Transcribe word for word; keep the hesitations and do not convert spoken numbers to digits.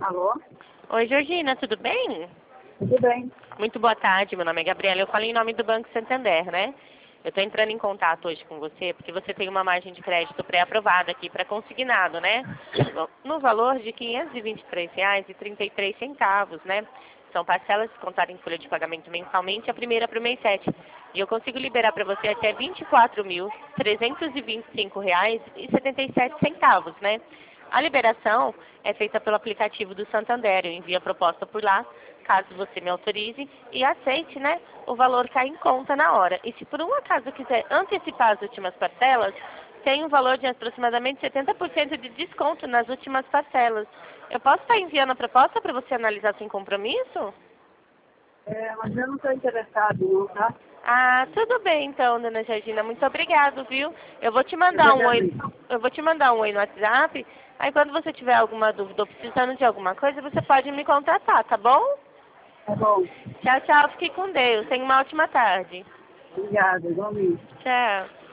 Alô? Oi, Georgina, tudo bem? Tudo bem? Muito boa tarde, meu nome é Gabriela. Eu falo em nome do Banco Santander, né? Eu estou entrando em contato hoje com você porque você tem uma margem de crédito pré-aprovada aqui para consignado, né? No, no valor de quinhentos e vinte e três reais e trinta e três centavos, né? São parcelas descontadas em folha de pagamento mensalmente, a primeira para o mês sete. E eu consigo liberar para você até vinte e quatro mil, trezentos e vinte e cinco reais e setenta e sete centavos, né? A liberação é feita pelo aplicativo do Santander. Eu envio a proposta por lá, caso você me autorize e aceite, né? O valor cai em conta na hora. E se por um acaso quiser antecipar as últimas parcelas, tem um valor de aproximadamente setenta por cento de desconto nas últimas parcelas. Eu posso estar enviando a proposta para você analisar sem compromisso? É, mas eu não estou interessado, não, tá? Ah, tudo bem então, dona Georgina. Muito obrigado, viu? Eu vou te Eu que mandar um oi, agradeço. eu vou te mandar um oi no WhatsApp. Aí quando você tiver alguma dúvida ou precisando de alguma coisa, você pode me contatar, tá bom? Tá bom. Tchau, tchau. Fique com Deus. Tenha uma ótima tarde. Obrigada, igualmente. Tchau.